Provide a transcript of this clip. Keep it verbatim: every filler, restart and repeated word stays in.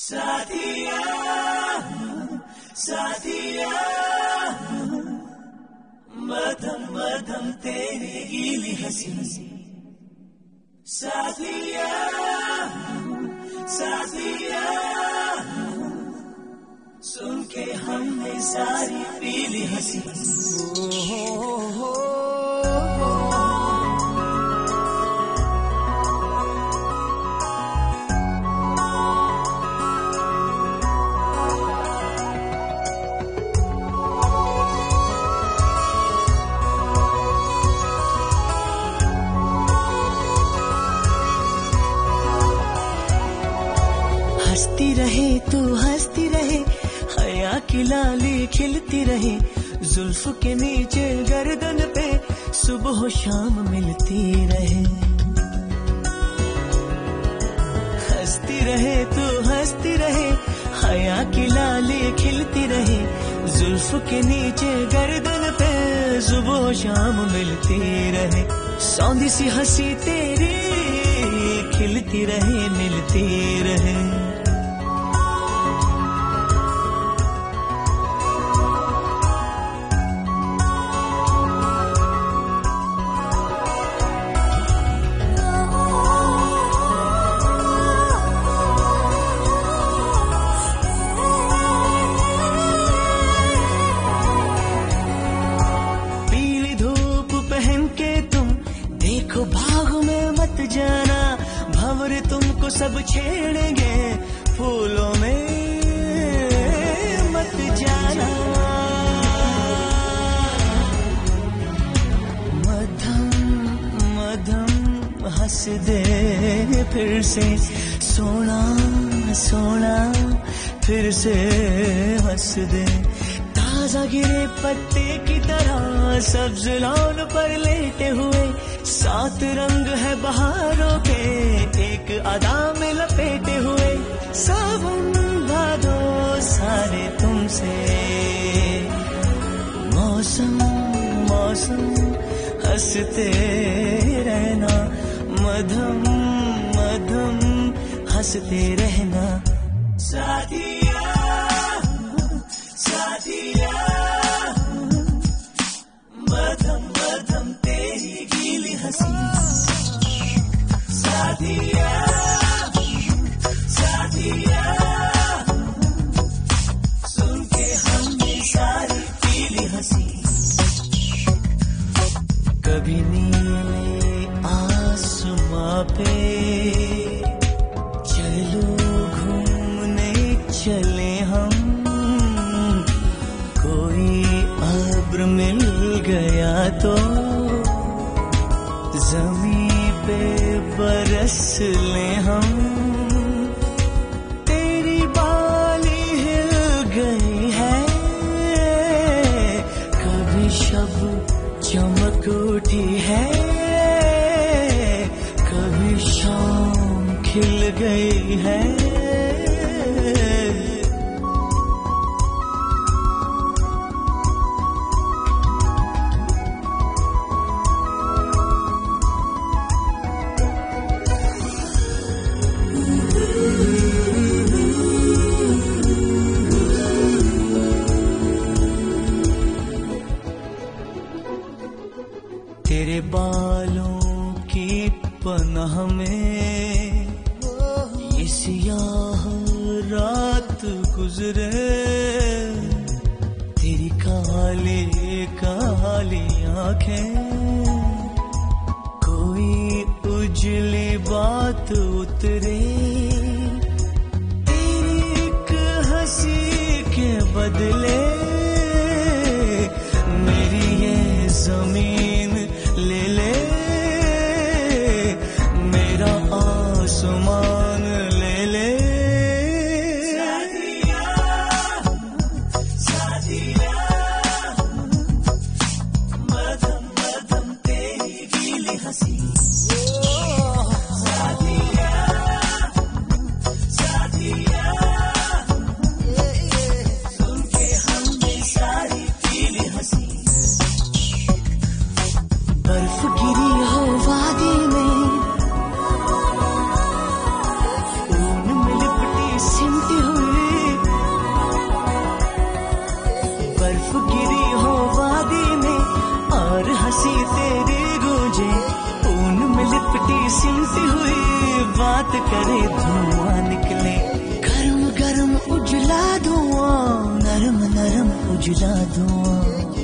साथिया साथिया मधम मधम तेरी गीली हंसी साथिया साथिया सुन के हमने सारी पीली हंसी हंसती रहे तू हंसती रहे हया की लाली खिलती रहे जुल्फ के नीचे गर्दन पे सुबह शाम मिलती रहे हंसती रहे तू हंसती रहे हया की लाली खिलती रहे जुल्फ के नीचे गर्दन पे सुबह शाम मिलती रहे सौंधी सी हंसी तेरी खिलती रहे मिलती रहे देखो भाग में मत जाना भंवर तुमको सब छेड़ेंगे फूलों में मत जाना मधम मधम हंस दे फिर से सोना सोना फिर से हंस दे ताजा गिरे पत्ते की तरह सब्ज लॉन पर लेटे हुए सात रंग है बहारों के एक अदा में लपेटे हुए सावन भादो सारे तुमसे मौसम मौसम हंसते रहना मधम मधम हंसते रहना साथिया साथिया मधम मधम तेरी गीली हंसी साथिया साथिया सुन के हमने सारी पीली हंसी कभी नीले आसमां पे चलो घूमने चले हम कोई अब्र मिल गया तो जमीन पे बरस ले हम तेरी बाली हिल गई है कभी शब चमक उठी है कभी शाम खिल गई है तेरे बालों की पनाह में ये सियाह रात गुजरे तेरी काली काली आंखें कोई उजली बात उतरे तेरी एक हंसी के बदले मेरी ये जमीन ले ले मेरा आसमान ले ले साथिया साथिया मधम मधम तेरी गीली हंसी साथिया बात करे धुआं निकले, गरम गरम उजला धुआं, नरम नरम उजला धुआं।